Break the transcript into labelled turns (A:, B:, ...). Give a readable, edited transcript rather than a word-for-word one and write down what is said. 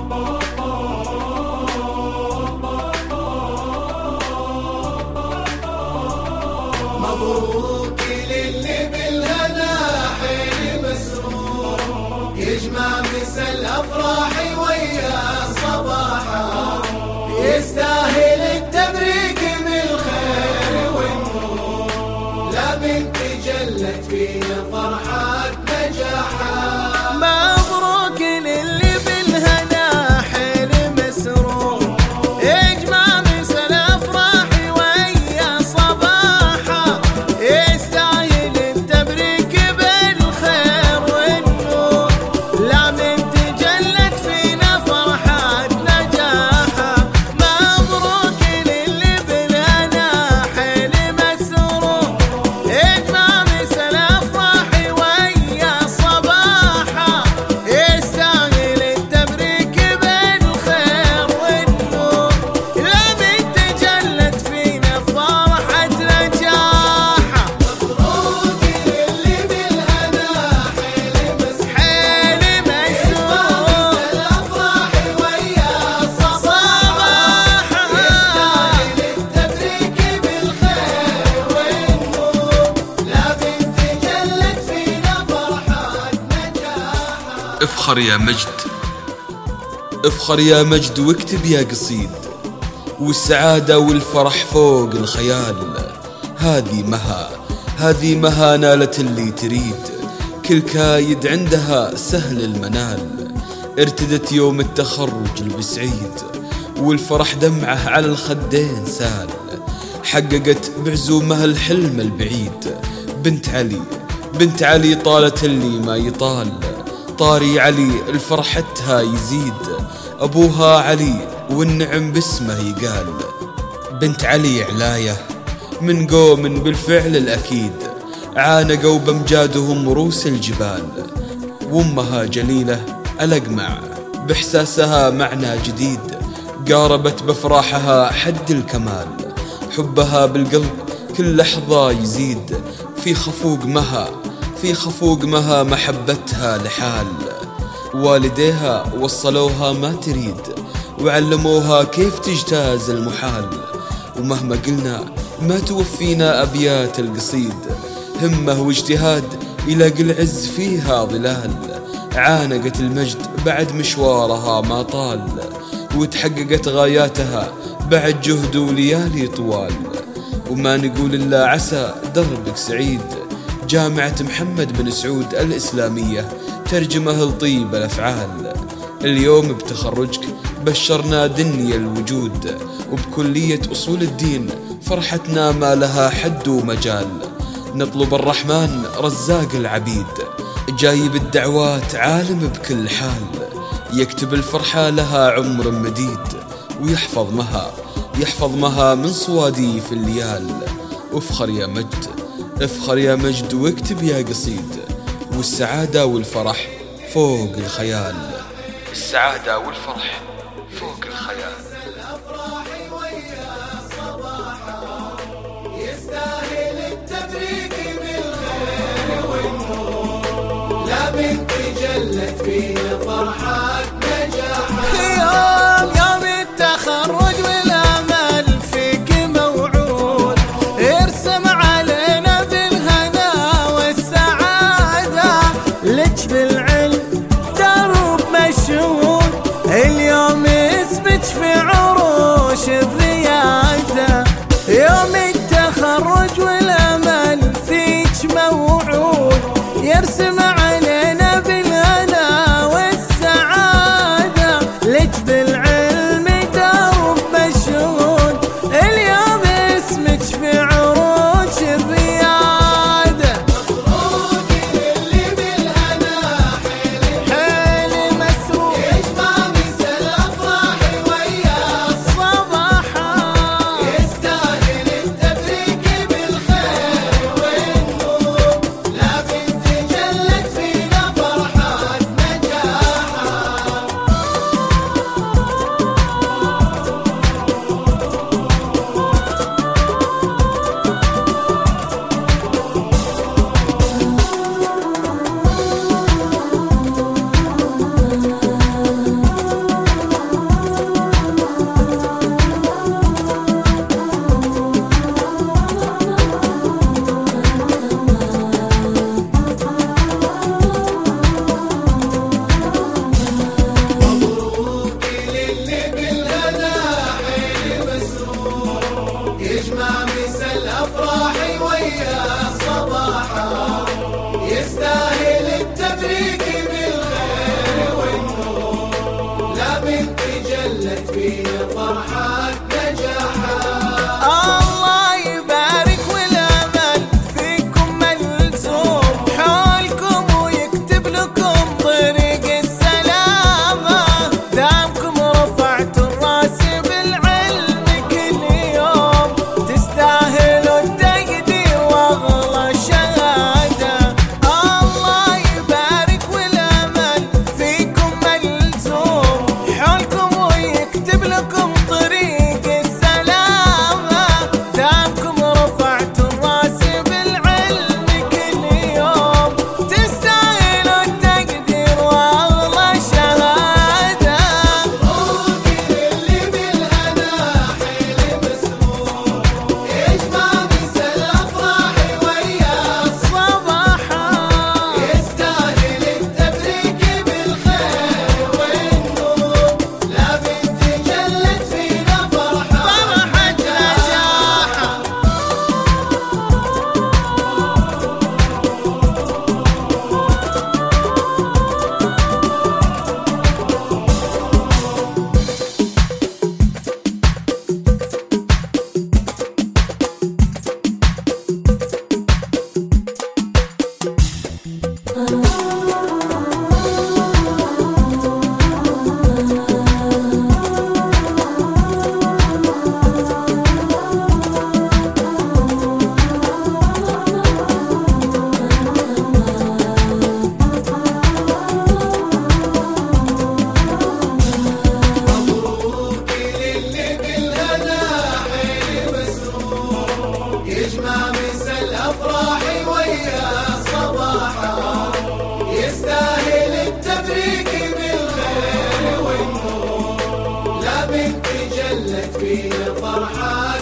A: مبروك للي بالهنا حين مسرور، يجمع مسا الأفراح ويا صباحا، يستاهل التبريك بالخير والنور، لا بنت جلت فينا فرحة نجاحا.
B: مبروك للي بالهنا حين مسرور، يجمع مسا الأفراح ويا صباحا، يستاهل التبريك بالخير والنور، لا بنت جلت فينا فرحة نجاحا. مبروك للي بالهنا حين مسرور، يجمع مسا الأفراح ويا صباحا، يستاهل التبريك بالخير والنور، لا بنت جلت فينا فرحة نجاحا.
A: مبروك للي بالهنا حين مسرور، الأفراح ويا صباحا، يستاهل التبريك بالخير والنور، لا بنت جلت فينا فرحة نجاحا.
C: افخر يا مجد، افخر يا مجد واكتب يا قصيد، والسعادة والفرح فوق الخيال. هذه مها نالت اللي تريد، كل كايد عندها سهل المنال. ارتدت يوم التخرج البسعيد، والفرح دمعه على الخدين سال. حققت بعزومها الحلم البعيد، بنت علي طالت اللي ما يطال. طاري علي الفرحتها يزيد، أبوها علي والنعم باسمه يقال. بنت علي علاية من قوم بالفعل الأكيد، عانقوا بمجادهم روس الجبال. وامها جليلة الأقمع بإحساسها معنى جديد، قاربت بفراحها حد الكمال. حبها بالقلب كل لحظة يزيد، في خفوق مها محبتها لحال. والديها وصلوها ما تريد، وعلموها كيف تجتاز المحال. ومهما قلنا ما توفينا أبيات القصيد، همة واجتهاد يلاقي العز فيها ظلال. عانقت المجد بعد مشوارها ما طال، وتحققت غاياتها بعد جهد وليالي طوال. وما نقول إلا عسى دربك سعيد، جامعة محمد بن سعود الإسلامية ترجمه لطيب الأفعال. اليوم بتخرجك بشرنا دنيا الوجود، وبكلية أصول الدين فرحتنا ما لها حد ومجال. نطلب الرحمن رزاق العبيد، جايب الدعوات عالم بكل حال. يكتب الفرحة لها عمر مديد، ويحفظ مها من صواديف الليال. افخر يا مجد واكتب يا قصيد، والسعادة والفرح فوق الخيال. السعادة والفرح فوق الخيال.
A: الأفراح ويا صباحا، يستاهل التبريك بالخير والنور، لا بنت جلت فينا فرحة نجاحا.
B: يوم التخرج والأمل فيك موعود، ارسم علينا بالهنا والسعادة، لك بالعلم درب مشهود، اليوم يثبت في عروش الريادة. يوم التخرج والأمل فيك موعود، يرسم علينا بالهنا والسعادة،
A: فينا فرحة